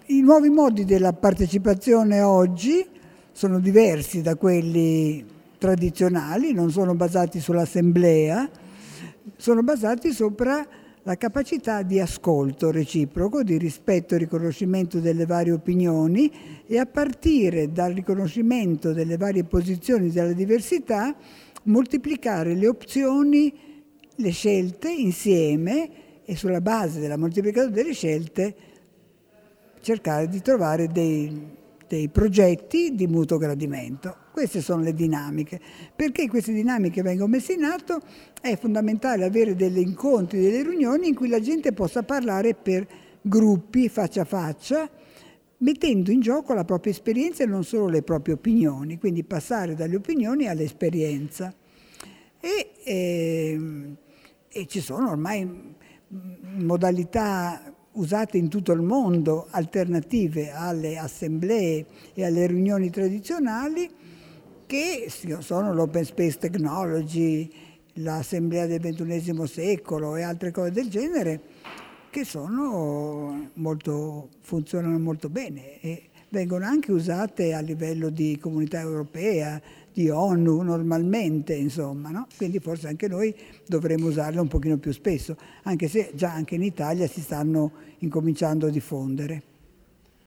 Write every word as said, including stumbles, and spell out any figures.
I nuovi modi della partecipazione oggi sono diversi da quelli tradizionali, non sono basati sull'assemblea, sono basati sopra la capacità di ascolto reciproco, di rispetto e riconoscimento delle varie opinioni, e a partire dal riconoscimento delle varie posizioni della diversità moltiplicare le opzioni, le scelte insieme, e sulla base della moltiplicazione delle scelte cercare di trovare dei, dei progetti di mutuo gradimento. Queste sono le dinamiche. Perché queste dinamiche vengono messe in atto è fondamentale avere degli incontri, delle riunioni in cui la gente possa parlare per gruppi, faccia a faccia, mettendo in gioco la propria esperienza e non solo le proprie opinioni, quindi passare dalle opinioni all'esperienza. E, e, e ci sono ormai modalità usate in tutto il mondo, alternative alle assemblee e alle riunioni tradizionali, che sono l'Open Space Technology, l'Assemblea del ventunesimo secolo e altre cose del genere, che sono molto, funzionano molto bene e vengono anche usate a livello di comunità europea, di ONU normalmente, insomma, no? Quindi forse anche noi dovremmo usarle un pochino più spesso, anche se già anche in Italia si stanno incominciando a diffondere.